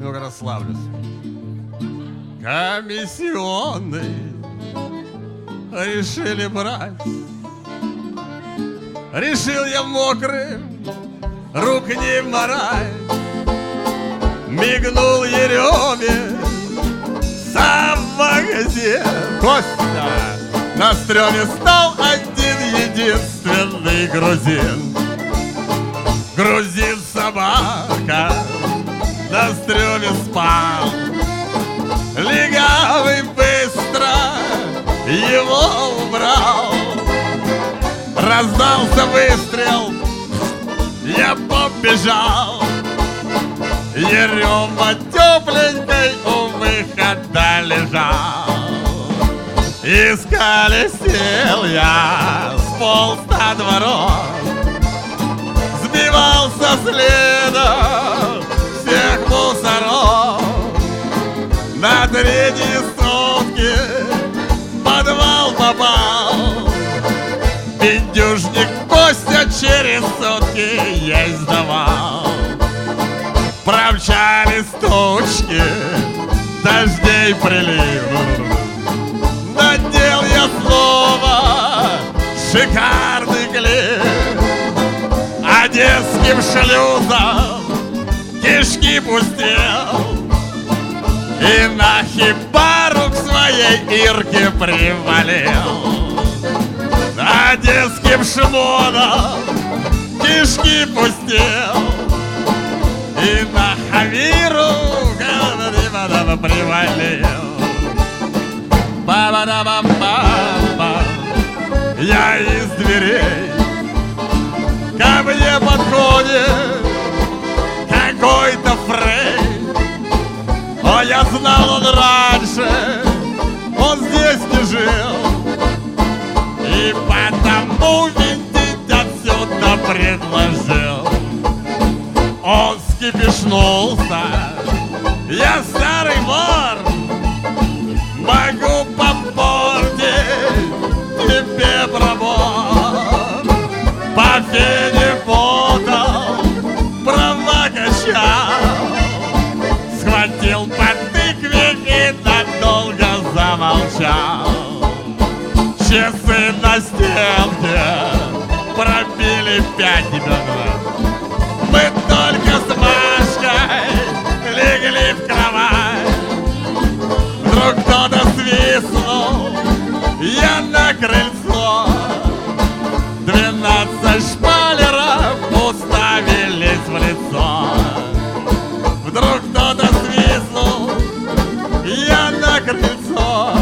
Ну-ка, расслаблюсь. Комиссионный решили брать. Решил я мокрым рук не марать. Мигнул Ереме сам в магазин. Костя! На стреме стал один единственный грузин. Грузин-собака на стреме спал. Легавый быстро его убрал. Раздался выстрел, я побежал. Ерема тепленькой у выхода лежал. Исколесил я, сполз на дворок, сбивался следом всех мусоров. На третьи сутки в подвал попал. Пиндюшник Костя через сутки есть давал. Промчались тучки, дождей прилив. Надел я снова шикарный клип. Одесским шлюзом кишки пустел. И на хибару к своей Ирке привалил. Одесским шмоном кишки пустел. И на Хавиру привалил. Ба-ба-да-бам-бам-бам. Я из дверей. Ко мне подходит какой-то Фрей. О, я знал, он раньше, он здесь не жил. И потому винтить отсюда предложил. Он скипишнулся. Я старый вор, могу попортить тебе пробор. По фене подал, права качал. Схватил по тыкве и надолго замолчал. Часы на стенке пробили 5 минут. Мы только с Машкой легли в кровать. Вдруг кто-то свистнул, я на крыльцо. 12 шпалеров уставились в лицо. Вдруг кто-то свистнул, я на крыльцо.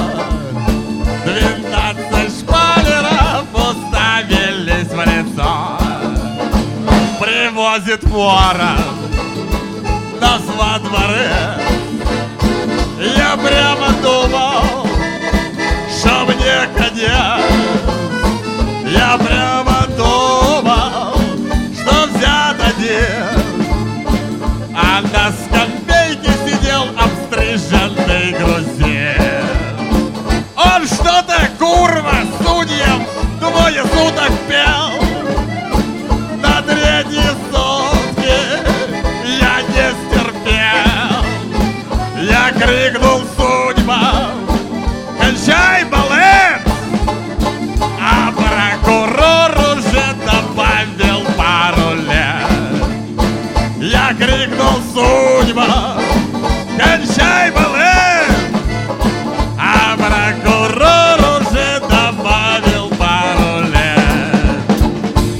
12 шпалеров уставились в лицо. Привозит ворон нас во дворе. Я прямо думал, что мне конец. Я прямо думал, что взят один. А на скамейке сидел обстриженный грузин. Он что-то, курва, судьям двое суток пел. На третьи сутки я не стерпел. Я крикнул судьбам: кончай балет! А прокурор уже добавил пару лет. Я крикнул судьбам: кончай балет! А прокурор уже добавил пару лет.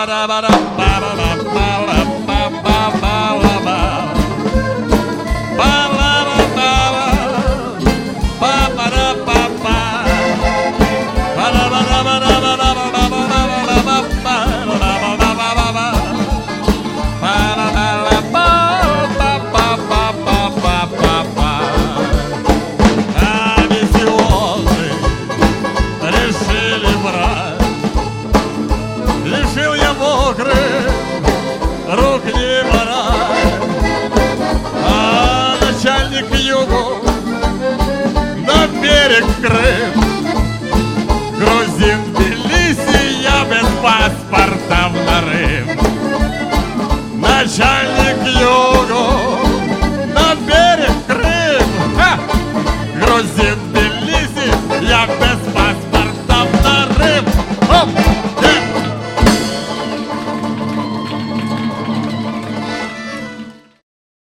Решил я мокрым рук не марать. А начальник югу на берег Крым. Грузин в Тбилиси, я без паспорта в нарыв. Начальник югу на берег Зимой